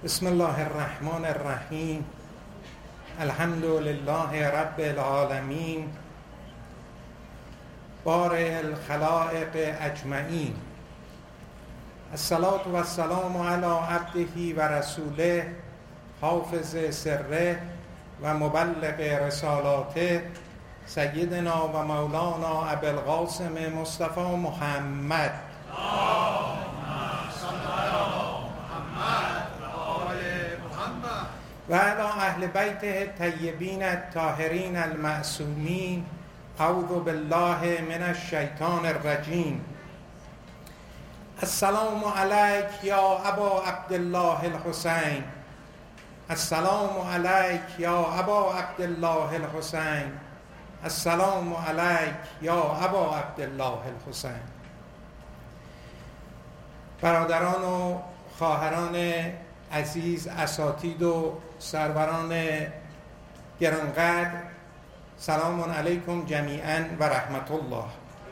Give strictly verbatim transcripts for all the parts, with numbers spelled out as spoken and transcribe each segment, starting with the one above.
بسم الله الرحمن الرحیم. الحمد لله رب العالمین، بارئ الخلائق اجمعین. الصلاة و السلام علی عبده و رسوله، حافظ سره و مبلغ رسالاته، سیدنا و مولانا ابوالقاسم مصطفی محمد و علی اهل بیته الطیبین الطاهرین المعصومین. اعوذ بالله من الشیطان الرجیم. السلام علیک یا ابا عبدالله الحسین. السلام علیک یا ابا عبدالله الحسین. السلام علیک یا ابا عبدالله الحسین. برادران و خواهران عزیز، اساتید و سروران گرانقدر، سلام علیکم جمیعا و رحمت الله.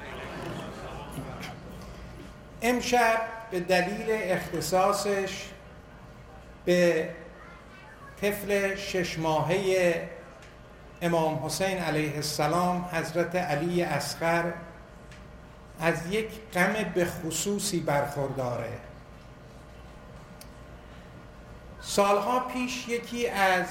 امشب به دلیل اختصاصش به طفل شش ماهه امام حسین علیه السلام، حضرت علی اصغر، از یک غم به خصوصی برخورداره. سالها پیش یکی از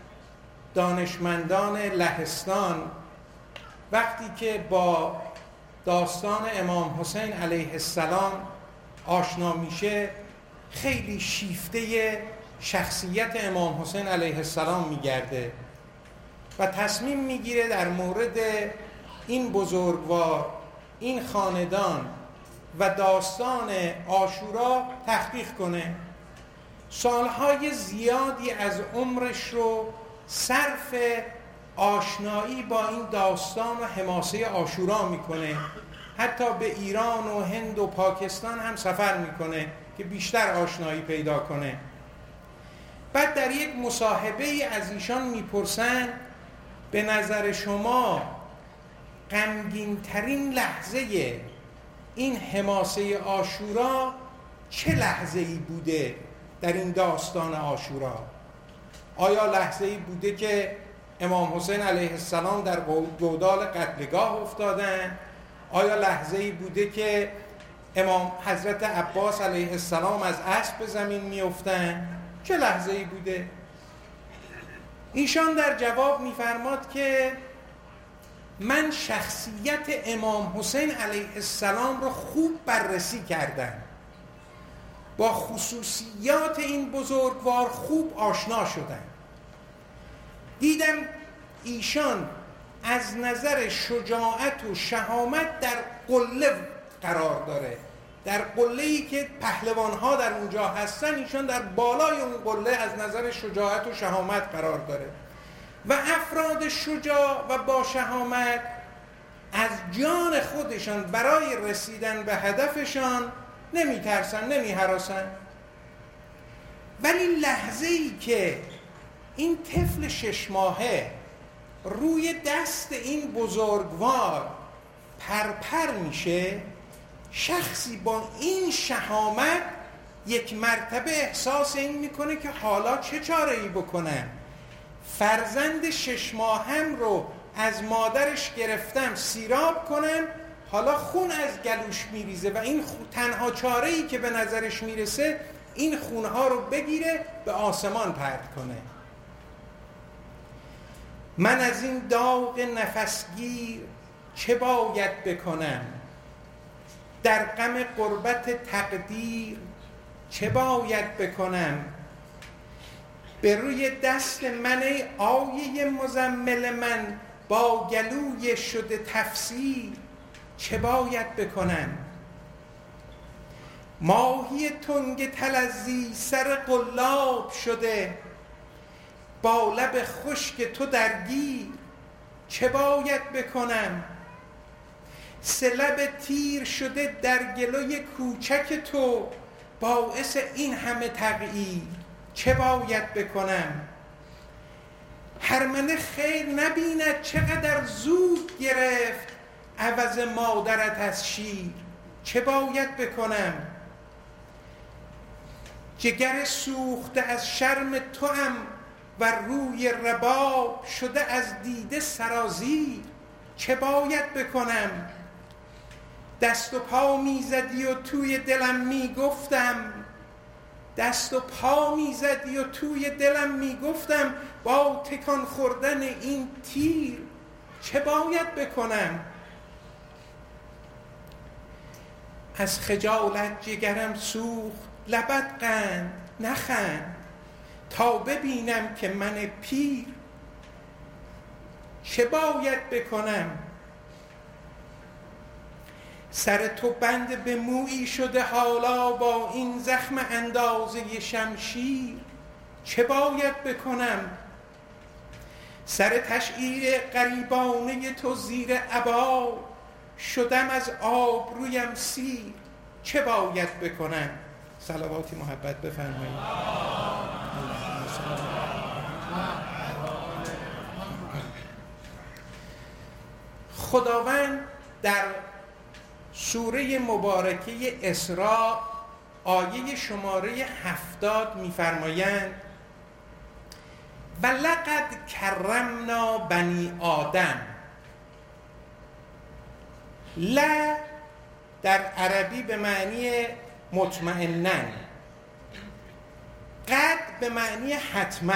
دانشمندان لهستان وقتی که با داستان امام حسین علیه السلام آشنا میشه، خیلی شیفته شخصیت امام حسین علیه السلام میگرده و تصمیم میگیره در مورد این بزرگوار، این خاندان و داستان عاشورا تحقیق کنه. سالهای زیادی از عمرش رو صرف آشنایی با این داستان و حماسه عاشورا میکنه. حتی به ایران و هند و پاکستان هم سفر میکنه که بیشتر آشنایی پیدا کنه. بعد در یک مصاحبه از ایشان میپرسن به نظر شما غمگین ترین لحظه این حماسه عاشورا چه لحظه ای بوده در این داستان عاشورا؟ آیا لحظه ای بوده که امام حسین علیه السلام در گودال قتلگاه افتادن؟ آیا لحظه ای بوده که امام حضرت عباس علیه السلام از اسب به زمین میافتن؟ چه لحظه ای بوده؟ ایشان در جواب میفرماد که من شخصیت امام حسین علیه السلام رو خوب بررسی کردم، با خصوصیات این بزرگوار خوب آشنا شدم. دیدم ایشان از نظر شجاعت و شهامت در قله قرار داره، در قله‌ای که پهلوان‌ها در اونجا هستن، ایشان در بالای اون قله از نظر شجاعت و شهامت قرار داره و افراد شجاع و با شهامت از جان خودشان برای رسیدن به هدفشان نمی ترسن، نمی هراسن. ولی لحظه‌ای که این طفل شش ماهه روی دست این بزرگوار پرپر میشه، شخصی با این شهامت یک مرتبه احساس این میکنه که حالا چه چاره ای بکنم؟ فرزند شش ماهم رو از مادرش گرفتم سیراب کنم، حالا خون از گلوش میریزه و این تنها چاره ای که به نظرش میرسه این خونها رو بگیره به آسمان پرت کنه. من از این داغ نفسگیر چه باید بکنم؟ در غم غربت تقدیر چه باید بکنم؟ به روی دست من ای آیه مزمل من، با گلوی شده تفسیر چه باید بکنم؟ ماهی تنگ تلزی سر قلاب شده، با لب خشک تو درگیر چه باید بکنم؟ سه لب تیر شده در گلوی کوچک تو، باعث این همه تغییر چه باید بکنم؟ هرمنه خیر نبیند چقدر زود گرفت عوض مادرت از شیر چه باید بکنم؟ جگر سوخته از شرم توام و روی رباب شده از دیده سرازیر. چه باید بکنم؟ دست و پا میزدی و توی دلم میگفتم دست و پا میزدی و توی دلم میگفتم با تکان خوردن این تیر چه باید بکنم؟ از خجالت جگرم سوخت لبت قند نخند تا ببینم که من پیر چه باید بکنم؟ سر تو بند به مویی شده حالا با این زخم اندازه شمشیر چه باید بکنم؟ سر تشعیر غریبانه تو زیر عبا شدم از آبرویم سیر چه باید بکنم؟ صلواتی محبت بفرمایید. خداوند در سوره مبارکه اسراء آیه شماره هفتاد می‌فرمایند ولقد کرمنا بنی آدم. لا در عربی به معنی مطمئنن، قد به معنی حتما.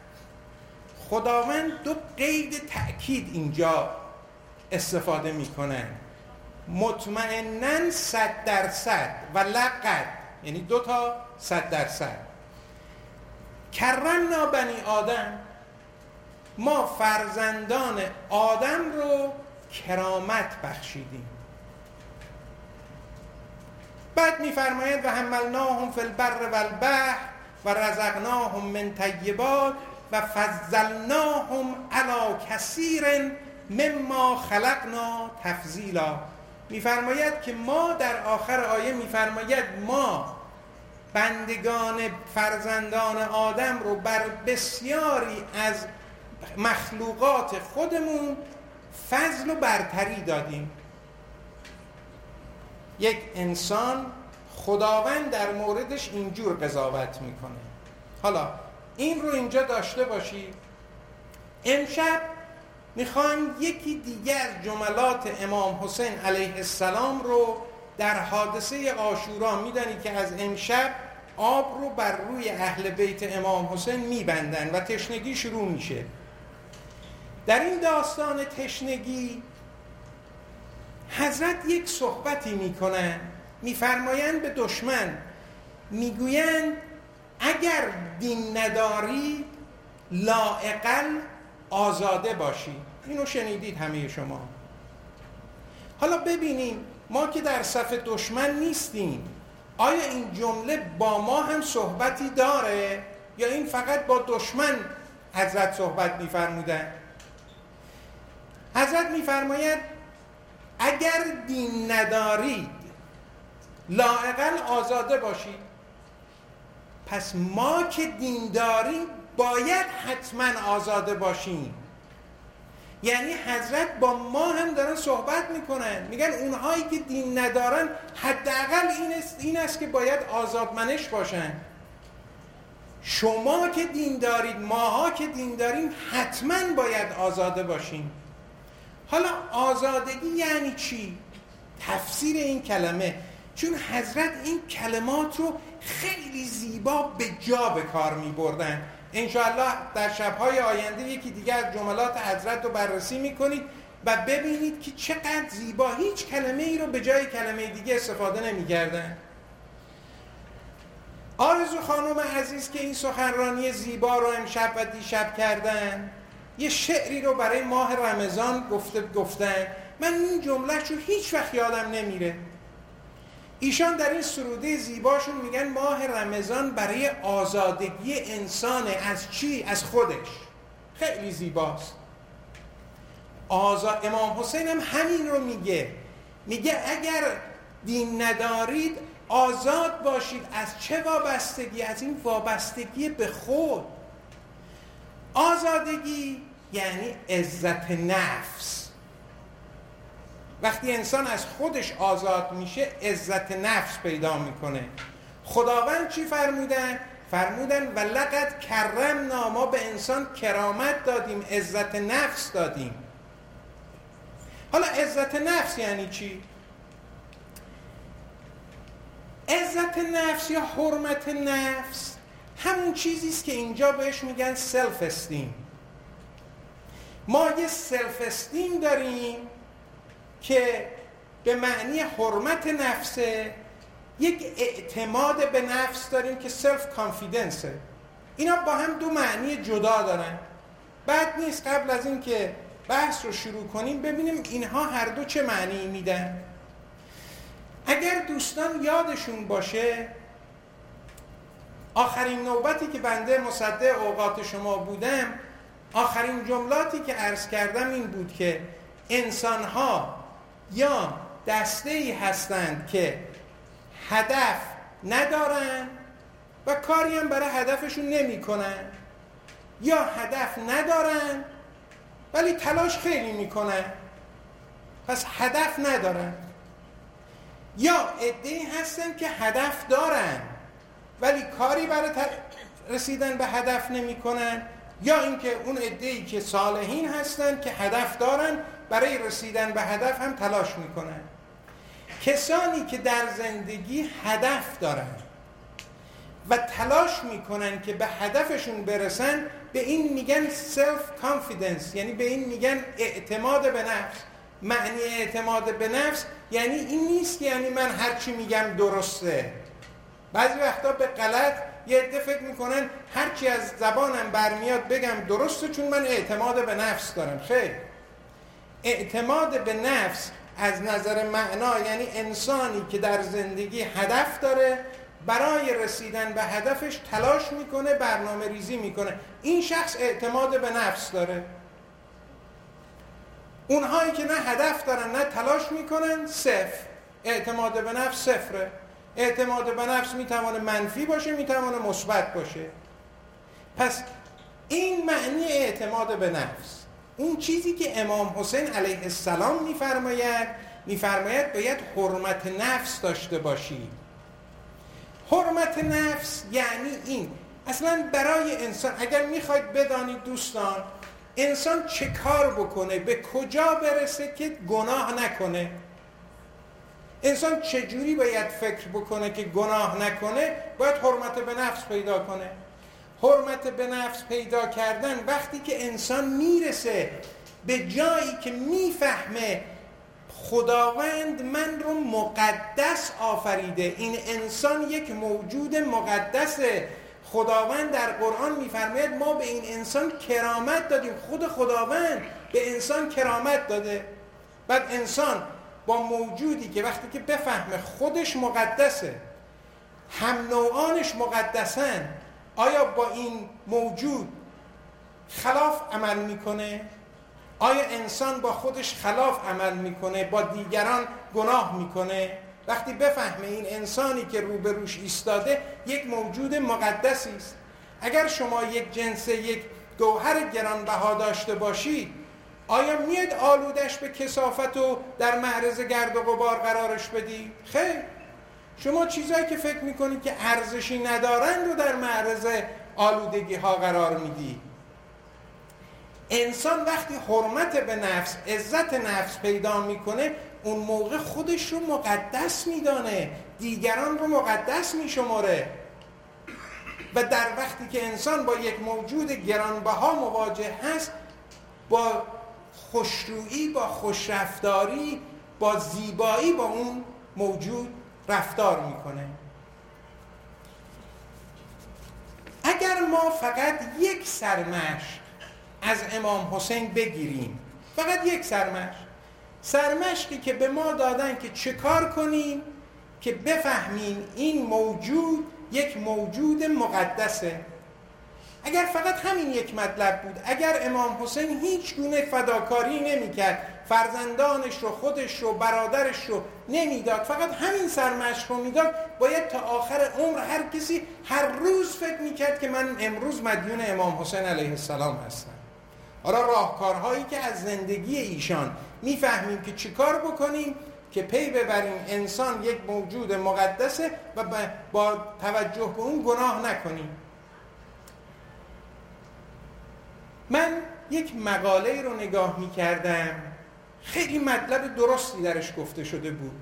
خداوند دو قید تأکید اینجا استفاده میکنن، مطمئنن صد درصد و لقد یعنی دو تا صد درصد. کرمنا بنی آدم، ما فرزندان آدم رو کرامت بخشیدیم. بعد میفرماید و حملناهم فی البر والبحر و رزقناهم من طیبات و فضلناهم علی کثیر مما خلقنا تفضیلا. میفرماید که ما در آخر آیه میفرماید ما بندگان فرزندان آدم رو بر بسیاری از مخلوقات خودمون فضل و برتری دادیم. یک انسان خداوند در موردش اینجور قضاوت میکنه. حالا این رو اینجا داشته باشید. امشب میخوایم یکی دیگر جملات امام حسین علیه السلام رو در حادثه عاشورا، میدونید که از امشب آب رو بر روی اهل بیت امام حسین میبندن و تشنگی شروع میشه. در این داستان تشنگی حضرت یک صحبتی میکنن، میفرمایند به دشمن، میگویند اگر دین نداری لااقل آزاده باشی. اینو شنیدید همه شما. حالا ببینیم ما که در صف دشمن نیستیم، آیا این جمله با ما هم صحبتی داره یا این فقط با دشمن حضرت صحبت میفرمودن؟ حضرت میفرماید اگر دین ندارید لااقل آزاده باشید. پس ما که دین داریم باید حتما آزاده باشیم. یعنی حضرت با ما هم دارن صحبت میکنن، میگن اونهایی که دین ندارن حداقل این است, این است که باید آزادمنش باشن. شما که دین دارید، ماها که دین داریم حتما باید آزاده باشیم. حالا آزادگی یعنی چی؟ تفسیر این کلمه، چون حضرت این کلمات رو خیلی زیبا به جا به کار می بردن. انشاءالله در شبهای آینده یکی دیگر جملات حضرت رو بررسی می کنید و ببینید که چقدر زیبا، هیچ کلمه ای رو به جای کلمه دیگه استفاده نمی کردن. آرزو خانم عزیز که این سخنرانی زیبا رو امشب و دیشب کردن، یه شعری رو برای ماه رمضان گفته گفتن. من این جمله‌شو هیچ وقت یادم نمیره. ایشان در این سروده زیباشون میگن ماه رمضان برای آزادگی انسانه. از چی؟ از خودش. خیلی زیباست. آزاد امام حسین هم همین رو میگه، میگه اگر دین ندارید آزاد باشید. از چه وابستگی؟ از این وابستگی به خود. آزادگی یعنی عزت نفس. وقتی انسان از خودش آزاد میشه عزت نفس پیدا میکنه. خداوند چی فرمودن؟ فرمودن و لقد کرمنا، ما به انسان کرامت دادیم، عزت نفس دادیم. حالا عزت نفس یعنی چی؟ عزت نفس یا حرمت نفس همون چیزی است که اینجا بهش میگن سلف استیم. ما یه سلف استیم داریم که به معنی حرمت نفسه، یک اعتماد به نفس داریم که سلف کانفیدنسه. اینا با هم دو معنی جدا دارن. بعد نیست قبل از این که بحث رو شروع کنیم ببینیم اینها هر دو چه معنی میدن. اگر دوستان یادشون باشه آخرین نوبتی که بنده مصدق اوقات شما بودم، آخرین جملاتی که عرض کردم این بود که انسان‌ها یا دسته‌ای هستند که هدف ندارن و کاری هم برای هدفشون نمی کنن، یا هدف ندارن ولی تلاش خیلی می کنن پس هدف ندارن، یا عده‌ای هستن که هدف دارن ولی کاری برای رسیدن به هدف نمی کنن، یا اینکه اون عده‌ای که صالحین هستن که هدف دارن برای رسیدن به هدف هم تلاش می کنن. کسانی که در زندگی هدف دارن و تلاش میکنن که به هدفشون برسن به این میگن سلف کانفیدنس، یعنی به این میگن اعتماد به نفس. معنی اعتماد به نفس یعنی این نیست که یعنی من هرچی میگم درسته. بعضی وقتا به غلط یه عده فکر میکنن هرچی از زبانم برمیاد بگم درسته چون من اعتماد به نفس دارم. خیر، اعتماد به نفس از نظر معنا یعنی انسانی که در زندگی هدف داره، برای رسیدن به هدفش تلاش میکنه، برنامه ریزی میکنه. این شخص اعتماد به نفس داره. اونهایی که نه هدف دارن نه تلاش میکنن صفر، اعتماد به نفس صفره. اعتماد به نفس میتونه منفی باشه، میتونه مثبت باشه. پس این معنی اعتماد به نفس. اون چیزی که امام حسین علیه السلام میفرماید میفرماید باید حرمت نفس داشته باشی. حرمت نفس یعنی این، اصلا برای انسان اگر میخواید بدانید دوستان انسان چه کار بکنه به کجا برسه که گناه نکنه، انسان چجوری باید فکر بکنه که گناه نکنه، باید حرمت به نفس پیدا کنه. حرمت به نفس پیدا کردن وقتی که انسان میرسه به جایی که میفهمه خداوند من رو مقدس آفریده، این انسان یک موجود مقدسه. خداوند در قرآن میفرماید ما به این انسان کرامت دادیم، خود خداوند به انسان کرامت داده. بعد انسان با موجودی که وقتی که بفهمه خودش مقدسه، هم نوعانش مقدسن، آیا با این موجود خلاف عمل میکنه؟ آیا انسان با خودش خلاف عمل میکنه؟ با دیگران گناه میکنه؟ وقتی بفهمه این انسانی که روبروش ایستاده یک موجود مقدسی است. اگر شما یک جنس، یک گوهر گرانبها داشته باشید، آیا میاد آلودش به کثافت و در معرض گرد و غبار قرارش بدی؟ خیر، شما چیزایی که فکر میکنید که ارزشی ندارند رو در معرض آلودگی ها قرار میدی. انسان وقتی حرمت به نفس، عزت نفس پیدا میکنه، اون موقع خودش رو مقدس میدانه، دیگران رو مقدس میشماره. و در وقتی که انسان با یک موجود گرانبها مواجه هست، با خوشرویی، با خوشرفتاری، با زیبایی با اون موجود رفتار میکنه. اگر ما فقط یک سرمشق از امام حسین بگیریم، فقط یک سرمشق، سرمشقی که به ما دادن که چه کار کنیم که بفهمیم این موجود یک موجود مقدسه، اگر فقط همین یک مطلب بود، اگر امام حسین هیچ گونه فداکاری نمی کرد، فرزندانش رو، خودش رو، برادرش رو نمیداد، فقط همین سرمشق رو میداد، باید تا آخر عمر هر کسی هر روز فکر میکرد که من امروز مدیون امام حسین علیه السلام هستم. حالا راهکارهایی که از زندگی ایشان میفهمیم که چیکار بکنیم که پی ببریم انسان یک موجود مقدسه و با توجه به اون گناه نکنیم. من یک مقاله رو نگاه می کردم، خیلی مطلب درستی درش گفته شده بود.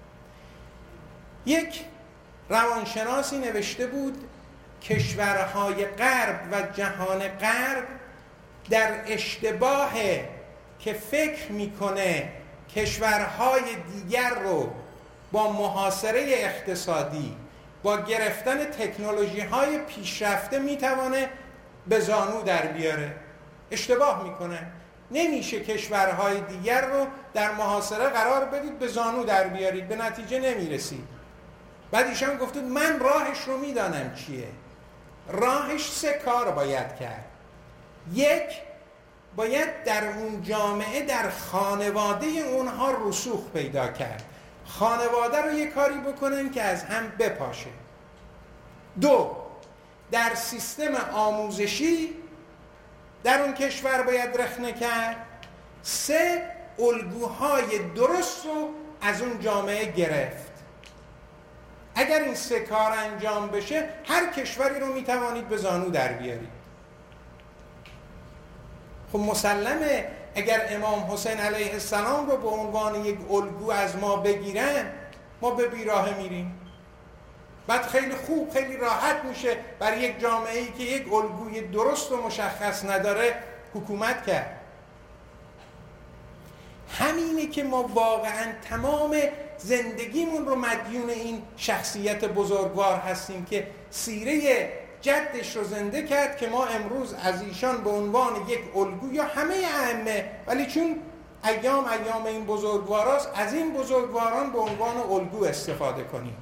یک روانشناسی نوشته بود کشورهای غرب و جهان غرب در اشتباه که فکر میکنه کشورهای دیگر رو با محاصره اقتصادی، با گرفتن تکنولوژی های پیشرفته میتوانه به زانو در بیاره. اشتباه میکنه. نمیشه کشورهای دیگر رو در محاصره قرار بدید به زانو در بیارید، به نتیجه نمیرسید. بعد ایشان گفتید من راهش رو میدانم چیه. راهش سه کار باید کرد. یک، باید در اون جامعه در خانواده اونها رسوخ پیدا کرد. خانواده رو یک کاری بکنن که از هم بپاشه. دو، در سیستم آموزشی در اون کشور باید رخنه کرد. سه، الگوهای درست رو از اون جامعه گرفت. اگر این سه کار انجام بشه هر کشوری رو میتوانید به زانو در بیارید. خب مسلمه اگر امام حسین علیه السلام رو به عنوان یک الگو از ما بگیرن ما به بیراهه میریم. بعد خیلی خوب خیلی راحت میشه بر یک جامعه‌ای که یک الگوی درست و مشخص نداره حکومت کرد. همینه که ما واقعا تمام زندگیمون رو مدیون این شخصیت بزرگوار هستیم که سیره جدش رو زنده کرد که ما امروز از ایشان به عنوان یک الگو یا همه ائمه، ولی چون ایام ایام این بزرگواراست از این بزرگواران به عنوان الگو استفاده کنیم.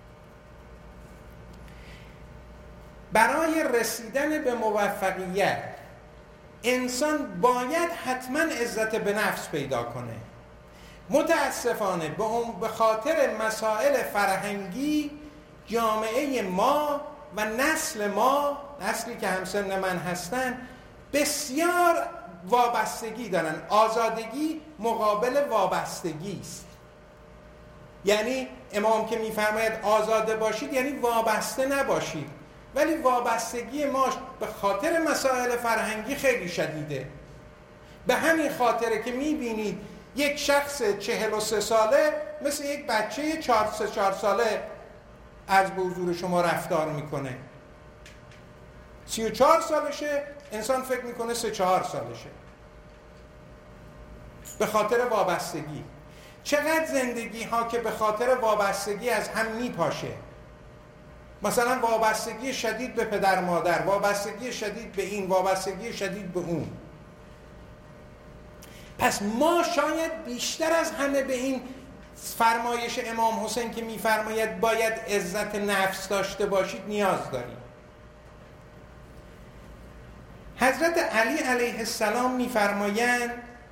برای رسیدن به موفقیت انسان باید حتما عزت به نفس پیدا کنه. متاسفانه به اون به خاطر مسائل فرهنگی جامعه ما و نسل ما، نسلی که همسن من هستن، بسیار وابستگی دارن. آزادگی مقابل وابستگی است. یعنی امام که میفرماید آزاده باشید یعنی وابسته نباشید، ولی وابستگی ما به خاطر مسائل فرهنگی خیلی شدیده. به همین خاطره که میبینید یک شخص چهل و سه ساله مثل یک بچه چهار سه چهار ساله از به حضور شما رفتار میکنه. سی و چهار سالشه انسان فکر میکنه سه چهار سالشه. به خاطر وابستگی. چقدر زندگی ها که به خاطر وابستگی از هم میپاشه. مثلا وابستگی شدید به پدر مادر، وابستگی شدید به این، وابستگی شدید به اون. پس ما شاید بیشتر از همه به این فرمایش امام حسین که میفرماید باید عزت نفس داشته باشید نیاز داریم. حضرت علی علیه السلام میفرمایند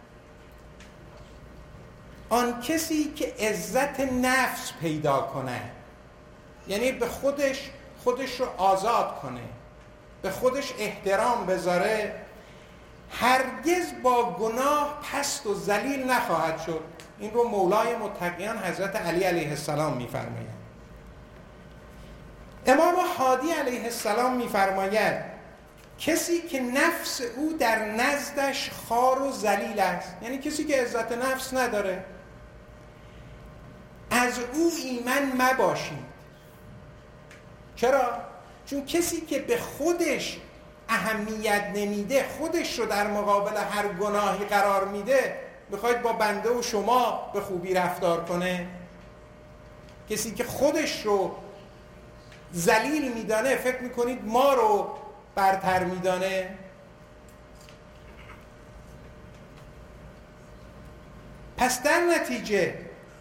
آن کسی که عزت نفس پیدا کنه، یعنی به خودش خودش رو آزاد کنه، به خودش احترام بذاره، هرگز با گناه پست و ذلیل نخواهد شد. این رو مولای متقیان حضرت علی علیه السلام میفرماید. امام هادی علیه السلام میفرماید کسی که نفس او در نزدش خوار و ذلیل است، یعنی کسی که عزت نفس نداره، از او ایمن مباشید. چرا؟ چون کسی که به خودش اهمیت نمیده، خودش رو در مقابل هر گناهی قرار میده، میخواید با بنده و شما به خوبی رفتار کنه؟ کسی که خودش رو ذلیل میدانه فکر میکنید ما رو برتر میدانه؟ پس در نتیجه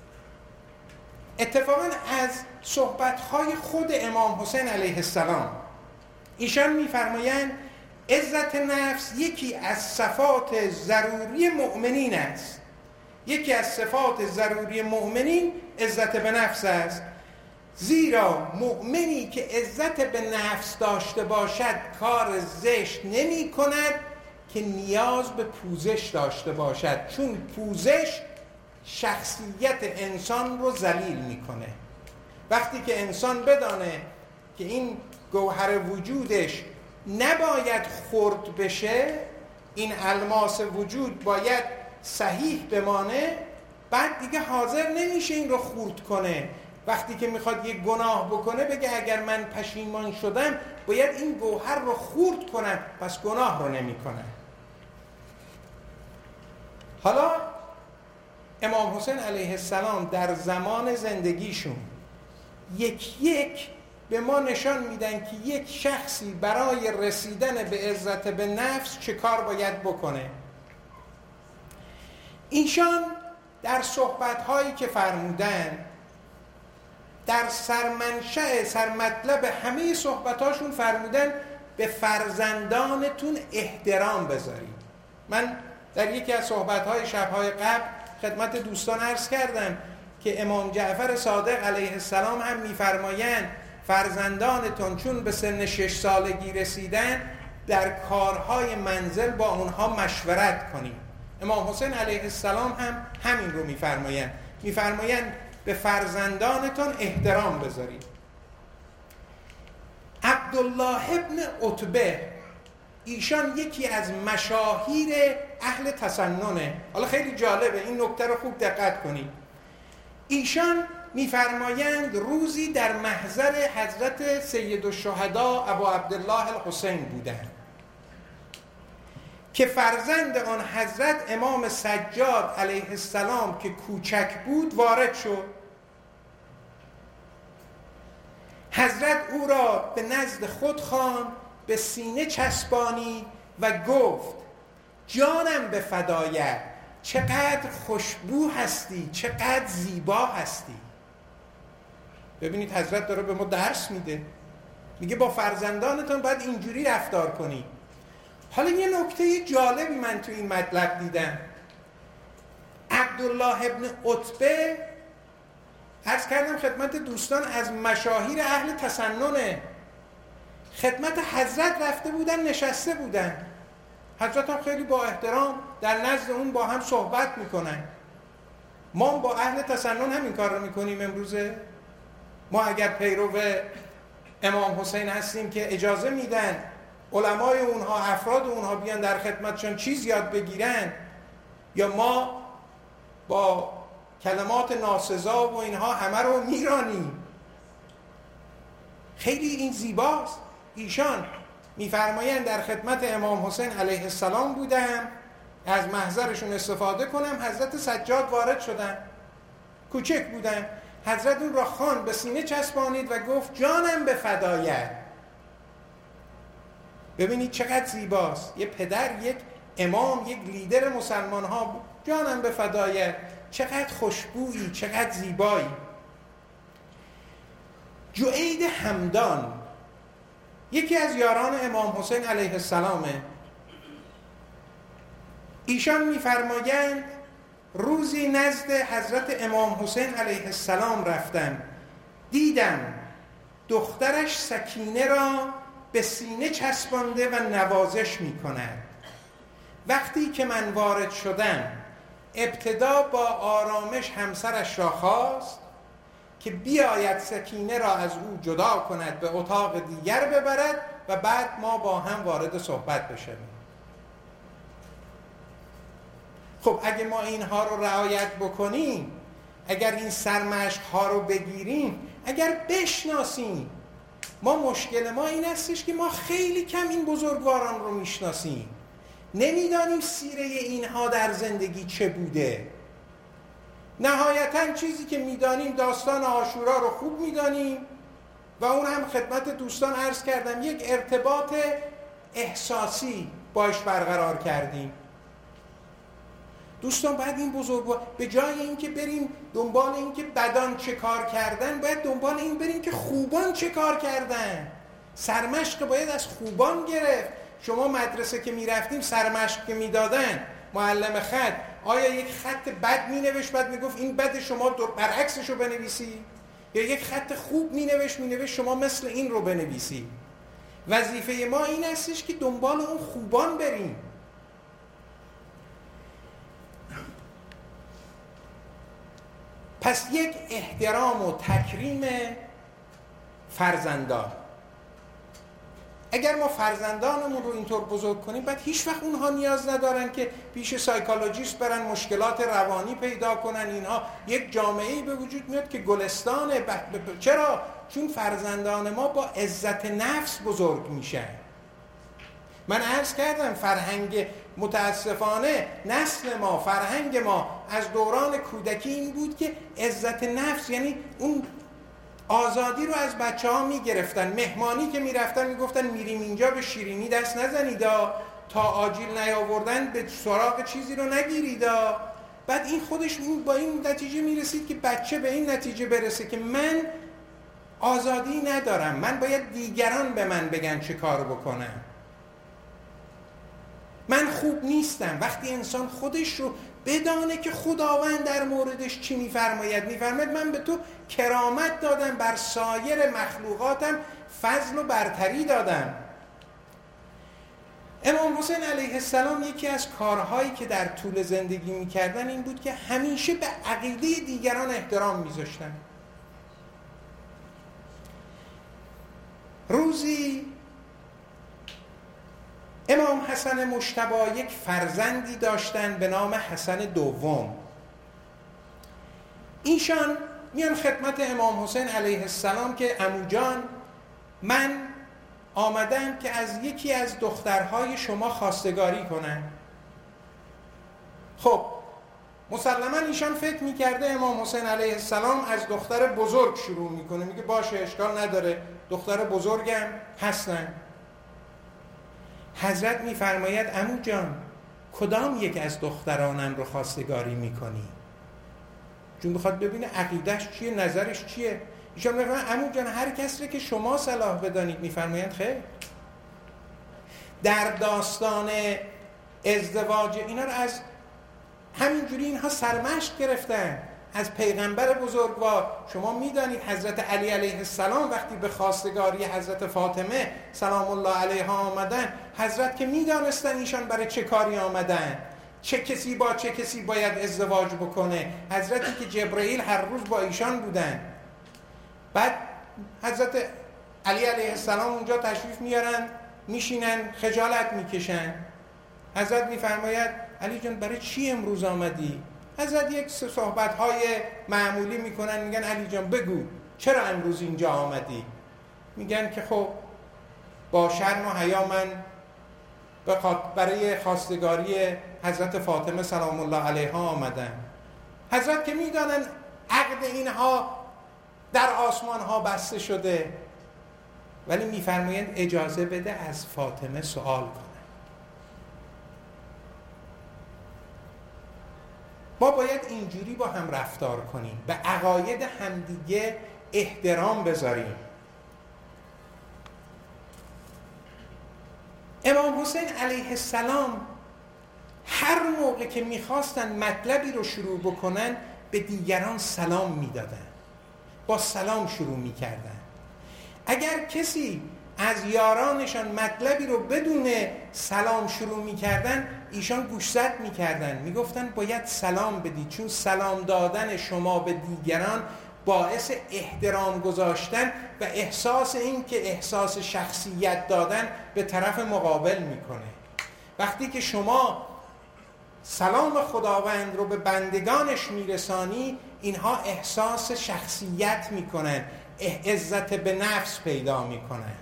اتفاقا از صحبت‌های خود امام حسین علیه السلام ایشان می‌فرمایند عزت نفس یکی از صفات ضروری مؤمنین است. یکی از صفات ضروری مؤمنین عزت به نفس است، زیرا مؤمنی که عزت به نفس داشته باشد کار زشت نمی کند که نیاز به پوزش داشته باشد، چون پوزش شخصیت انسان رو ذلیل میکنه. وقتی که انسان بدانه که این گوهر وجودش نباید خرد بشه، این الماس وجود باید صحیح بمانه، بعد دیگه حاضر نمیشه این رو خرد کنه. وقتی که میخواد یک گناه بکنه بگه اگر من پشیمان شدم باید این گوهر رو خرد کنم، پس گناه رو نمیکنه. حالا امام حسین علیه السلام در زمان زندگیشون یک یک به ما نشان میدن که یک شخصی برای رسیدن به عزت به نفس چه کار باید بکنه. ایشان در صحبت‌هایی که فرمودن، در سرمنشأ سرمطلب همه صحبتاشون فرمودن به فرزندانتون احترام بذارید. من در یکی از صحبت‌های شب‌های قبل خدمت دوستان عرض کردم که امام جعفر صادق علیه السلام هم می‌فرمایند فرزندانتون چون به سن شش سالگی رسیدن در کارهای منزل با اونها مشورت کنید. امام حسین علیه السلام هم همین رو می‌فرمایند. می‌فرمایند به فرزندانتون احترام بذارید. عبدالله ابن عتبه ایشان یکی از مشاهیر اهل تسننه. حالا خیلی جالبه، این نکته رو خوب دقت کنید. ایشان میفرمایند روزی در محضر حضرت سید الشهدا ابو عبدالله الحسین بودند که فرزند آن حضرت امام سجاد علیه السلام که کوچک بود وارد شد. حضرت او را به نزد خود خواند، به سینه چسبانید و گفت جانم به فدایت، چقدر خوشبو هستی، چقدر زیبا هستی. ببینید حضرت داره به ما درس میده، میگه با فرزندانتون باید اینجوری رفتار کنید. حالا یه نکته جالبی من تو این مطلب دیدم. عبدالله ابن عتبه عرض کردم خدمت دوستان از مشاهیر اهل تسننه. خدمت حضرت رفته بودن، نشسته بودن، حضرت هم خیلی با احترام در نزد اون با هم صحبت میکنن. ما با اهل تسنن همین کار رو میکنیم امروزه. ما اگر پیرو امام حسین هستیم که اجازه میدن علمای اونها، افراد اونها بیان در خدمتشون چیز یاد بگیرن، یا ما با کلمات ناسزا و اینها همه رو میرانیم؟ خیلی این زیباست. ایشان میفرمایند در خدمت امام حسین علیه السلام بودم، از محضرشون استفاده کنم، حضرت سجاد وارد شدن، کوچک بودن، حضرت اون را خواند، به سینه چسبانید و گفت جانم به فدایت. ببینید چقدر زیباست. یه پدر، یک امام، یک لیدر مسلمان ها، جانم به فدایت، چقدر خوشبویی، چقدر زیبایی. جعید همدان یکی از یاران امام حسین علیه السلامه. ایشان میفرمایند روزی نزد حضرت امام حسین علیه السلام رفتم، دیدم دخترش سکینه را به سینه چسبانده و نوازش می کند. وقتی که من وارد شدم ابتدا با آرامش همسرش را خواست که بیاید سکینه را از او جدا کند، به اتاق دیگر ببرد و بعد ما با هم وارد صحبت بشیم. خب اگه ما اینها رو رعایت بکنیم، اگر این سرمشق ها رو بگیریم، اگر بشناسیم، ما مشکل ما این هستش که ما خیلی کم این بزرگواران رو میشناسیم، نمیدانیم سیره اینها در زندگی چه بوده. نهایتاً چیزی که میدانیم داستان عاشورا رو خوب میدانیم و اون هم خدمت دوستان عرض کردم یک ارتباط احساسی باش برقرار کردیم. دوستان بعد این بزرگوار به جای اینکه بریم دنبال این که بدان چه کار کردن، باید دنبال این بریم که خوبان چه کار کردن. سرمشق باید از خوبان گرفت. شما مدرسه که میرفتیم سرمشق که میدادن معلم خط، آیا یک خط بد مینوشت بعد میگفت این بد شما برعکسش رو بنویسی، یا یک خط خوب مینوشت مینوشت شما مثل این رو بنویسی؟ وظیفه ما این هستش که دنبال اون خوبان بریم. پس یک احترام و تکریم فرزندان. اگر ما فرزندانمون رو اینطور بزرگ کنیم، بعد هیچ وقت اونها نیاز ندارن که پیش سایکولوژیست برن مشکلات روانی پیدا کنن. اینها یک جامعه‌ای به وجود میاد که گلستانه. ب... ب... چرا؟ چون فرزندان ما با عزت نفس بزرگ میشن. من عرض کردم فرهنگ متاسفانه نسل ما، فرهنگ ما از دوران کودکی این بود که عزت نفس، یعنی اون آزادی رو از بچه ها می گرفتن. مهمانی که می رفتن می گفتن میریم اینجا به شیرینی دست نزنیدا، تا آجیل نیاوردن به سراغ چیزی رو نگیریدا. بعد این خودش با این نتیجه می رسید که بچه به این نتیجه برسه که من آزادی ندارم، من باید دیگران به من بگن چه کار بکنم، من خوب نیستم. وقتی انسان خودش رو بدانه که خداوند در موردش چی میفرماید، میفرماید من به تو کرامت دادم، بر سایر مخلوقاتم فضل و برتری دادم. امام حسین علیه السلام یکی از کارهایی که در طول زندگی میکردن این بود که همیشه به عقیده دیگران احترام میذاشتن. روزی امام حسن مجتبی یک فرزندی داشتن به نام حسن دوم. ایشان میان خدمت امام حسین علیه السلام که عمو جان، من آمدم که از یکی از دخترهای شما خواستگاری کنم. خب مسلما ایشان فکر میکرده امام حسین علیه السلام از دختر بزرگ شروع میکنه، میگه باشه اشکال نداره، دختر بزرگم هستن. حضرت میفرماید عمو جان کدام یک از دخترانم رو خواستگاری میکنی؟ چون بخواد ببینه عقیدش چیه، نظرش چیه. ایشان میفرماید عمو جان هر کسی که شما صلاح بدانید. میفرمایند خیر. در داستان ازدواج اینا رو از همینجوری اینها سرمشق گرفتن از پیغمبر بزرگوار. شما میدانید حضرت علی علیه السلام وقتی به خواستگاری حضرت فاطمه سلام الله علیها آمدن، حضرت که میدانستن ایشان برای چه کاری آمدن، چه کسی با چه کسی باید ازدواج بکنه، حضرتی که جبرئیل هر روز با ایشان بودن. بعد حضرت علی علیه السلام اونجا تشریف میارن، میشینن، خجالت میکشن. حضرت میفرماید علی جان برای چی امروز آمدی؟ حضرت یک صحبت‌های معمولی میکنن، میگن علی جان بگو چرا امروز اینجا آمدی؟ میگن که خب با شرم و حیا من برای خواستگاری حضرت فاطمه سلام الله علیها آمدم. حضرت که میدانن عقد اینها در آسمان ها بسته شده، ولی میفرمایند اجازه بده از فاطمه سوال کن. ما باید اینجوری با هم رفتار کنیم، به عقاید همدیگه احترام بذاریم. امام حسین علیه السلام هر موقع که میخواستن مطلبی رو شروع بکنن به دیگران سلام میدادن، با سلام شروع میکردن. اگر کسی از یارانشان مطلبی رو بدون سلام شروع میکردن، ایشان گوشزد میکردن، میگفتن باید سلام بدید، چون سلام دادن شما به دیگران باعث احترام گذاشتن و احساس این که احساس شخصیت دادن به طرف مقابل میکنه. وقتی که شما سلام خداوند رو به بندگانش میرسانی، اینها احساس شخصیت میکنن، عزت به نفس پیدا میکنن.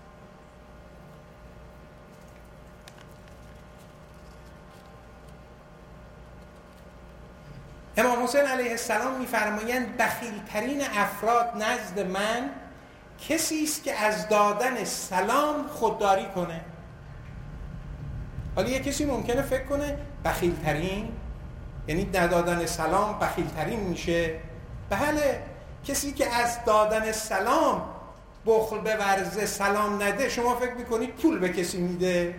امام حسین علیه السلام میفرمایند بخیلترین افراد نزد من کسی است که از دادن سلام خودداری کنه. حالا یه کسی ممکنه فکر کنه بخیلترین یعنی ندادن سلام بخیلترین میشه. بله، کسی که از دادن سلام بخل به ورزه، سلام نده، شما فکر میکنید پول به کسی میده؟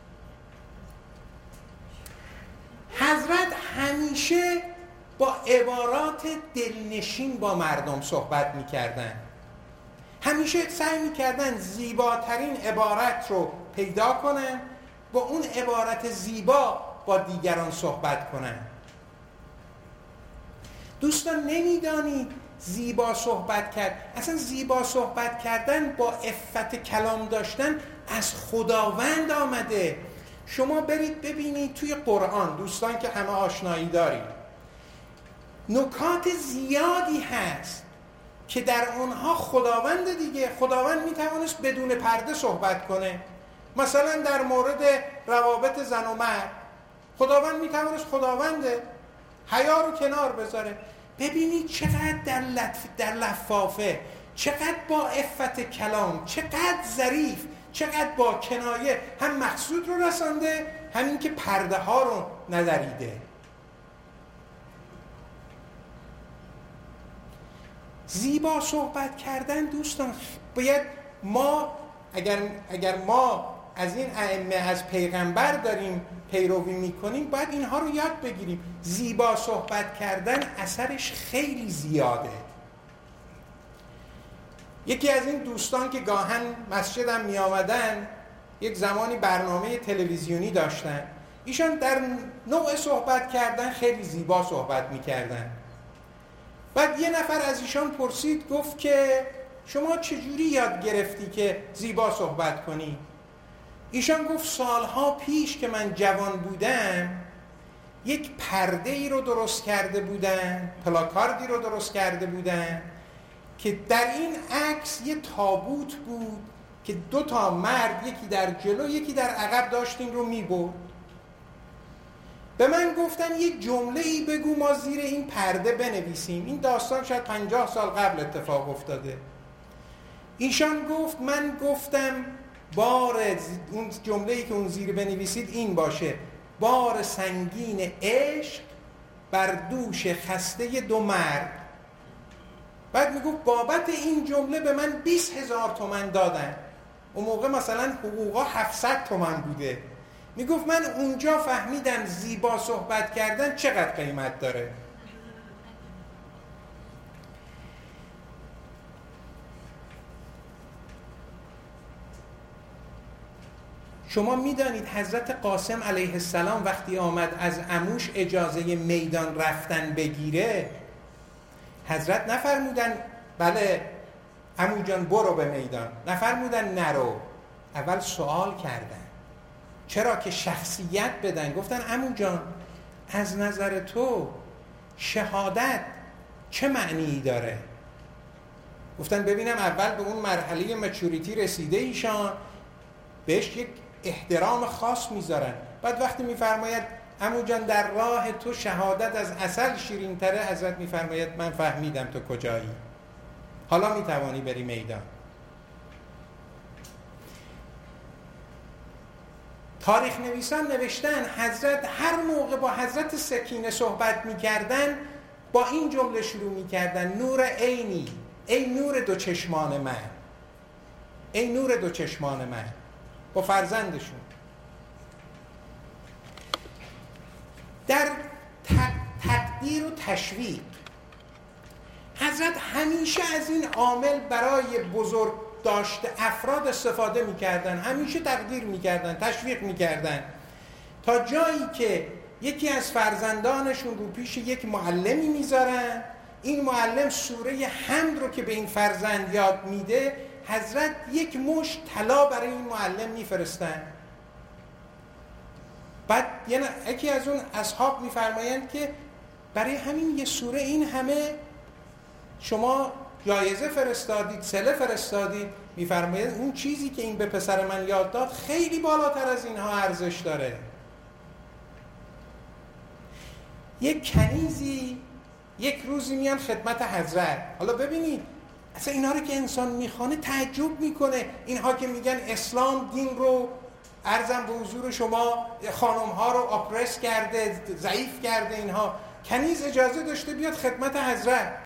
حضرت همیشه با عبارات دلنشین با مردم صحبت میکردن، همیشه سعی میکردن زیباترین عبارت رو پیدا کنن، با اون عبارت زیبا با دیگران صحبت کنن. دوستان نمیدانید زیبا صحبت کرد، اصلا زیبا صحبت کردن با عفت کلام داشتن از خداوند آمده. شما برید ببینید توی قرآن، دوستان که همه آشنایی دارید، نکات زیادی هست که در اونها خداوند دیگه، خداوند میتوانست بدون پرده صحبت کنه. مثلا در مورد روابط زن و مرد خداوند میتوانست خداونده حیا رو کنار بذاره. ببینید چقدر در لطف در لفافه، چقدر با عفت کلام، چقدر ظریف، چقدر با کنایه هم مقصود رو رسانده، همین که پرده ها رو ندریده. زیبا صحبت کردن دوستان، باید ما اگر اگر ما از این ائمه، از پیغمبر داریم پیروی میکنیم، باید اینها رو یاد بگیریم. زیبا صحبت کردن اثرش خیلی زیاده. یکی از این دوستان که گاهن مسجدم می آمدن، یک زمانی برنامه تلویزیونی داشتن، ایشان در نوع صحبت کردن خیلی زیبا صحبت می کردن. بعد یه نفر از ایشان پرسید، گفت که شما چجوری یاد گرفتی که زیبا صحبت کنی؟ ایشان گفت سالها پیش که من جوان بودم یک پرده ای رو درست کرده بودن، پلاکاردی رو درست کرده بودن که در این عکس یه تابوت بود که دو تا مرد، یکی در جلو یکی در عقب، داشت این رو میبرد. به من گفتن یه جمله ای بگو ما زیر این پرده بنویسیم. این داستان شاید پنجاه سال قبل اتفاق افتاده. ایشان گفت من گفتم بار اون جمله ای که اون زیر بنویسید این باشه: بار سنگین عشق بر دوش خسته دو مرد. بعد میگفت بابت این جمله به من بیست هزار تومن دادن. اون موقع مثلا حقوقا هفتصد تومن بوده. میگفت من اونجا فهمیدم زیبا صحبت کردن چقدر قیمت داره. شما میدانید حضرت قاسم علیه السلام وقتی آمد از عموش اجازه میدان رفتن بگیره، حضرت نفرمودن بله عمو جان برو به میدان، نفرمودن نرو. اول سوال کردن، چرا که شخصیت بدن. گفتن عمو جان از نظر تو شهادت چه معنی داره؟ گفتن ببینم اول به اون مرحله مچوریتی رسیده ایشان، بهش یک احترام خاص میذارن. بعد وقتی میفرماید عمو جان در راه تو شهادت از عسل شیرین تره، حضرت میفرماید من فهمیدم تو کجایی، حالا میتوانی بری میدان. تاریخ نویسان نوشتن حضرت هر موقع با حضرت سکینه صحبت میکردن با این جمله شروع میکردن: نور عینی، ای نور دو چشمان من، ای نور دو چشمان من، با فرزندشون. در تقدیر و تشویق حضرت همیشه از این عامل برای بزرگ داشته افراد استفاده میکردن، همیشه تقدیر میکردن، تشویق میکردن، تا جایی که یکی از فرزندانشون رو پیش یک معلمی میذارن، این معلم سوره حمد رو که به این فرزند یاد میده، حضرت یک مشت طلا برای این معلم میفرستن. بعد یکی از اون اصحاب میفرمایند که برای همین یه سوره این همه شما جایزه فرستادید، صله فرستادید. میفرماید اون چیزی که این به پسر من یاد داد خیلی بالاتر از اینها ارزش داره. یک کنیزی یک روزی میان خدمت حضرت. حالا ببینید اصلا اینا رو که انسان میخوانه تعجب میکنه. اینها که میگن اسلام دین رو عرضم به حضور شما خانم ها رو آپرس کرده، ضعیف کرده، اینها کنیز اجازه داشته بیاد خدمت حضرت.